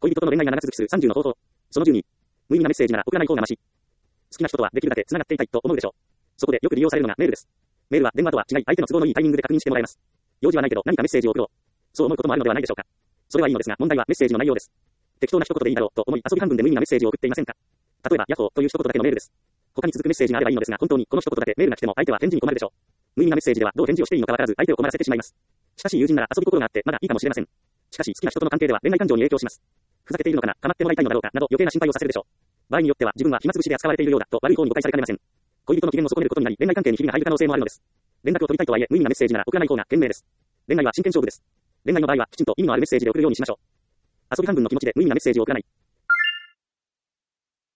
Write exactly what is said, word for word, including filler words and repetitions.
恋人との恋愛が長続きするさんじゅうの方法。そのじゅうに。無意味なメッセージなら送らない方がマシ。好きな人とはできるだけ繋がっていたいと思うでしょう。そこでよく利用されるのがメールです。メールは電話とは違い、相手の都合のいいタイミングで確認してもらえます。用事はないけど何かメッセージを送ろう。そう思うこともあるのではないでしょうか。それはいいのですが、問題はメッセージの内容です。適当な一言でいいだろうと思い遊び半分で無意味なメッセージを送っていませんか。例えば、ヤッホーという一言だけのメールです。他に続くメッセージがあればいいのですが、本当にこの一言だけメールが来ても相手は返事に困るでしょう。無意味なメッセージではどう返事をしていいのかわからず相手を困らせてしまいます。親しい友人なら遊び心があってまだいいかもしれません。しかし好きな人との関係では恋愛感情に影響します。ふざけているのかな、構ってもらいたいのだろうかなど余計な心配をさせるでしょう。場合によっては自分は暇つぶしで扱われているようだと悪い方に誤解されかねません。恋人の機嫌を損ねることになり恋愛関係にひびが入る可能性もあるのです。連絡を取りたいとはいえ無意味なメッセージなら送らない方が賢明です。恋愛は真剣勝負です。恋愛の場合はきちんと意味のあるメッセージで送るようにしましょう。遊び半分の気持ちで無意味なメッセージを送らない。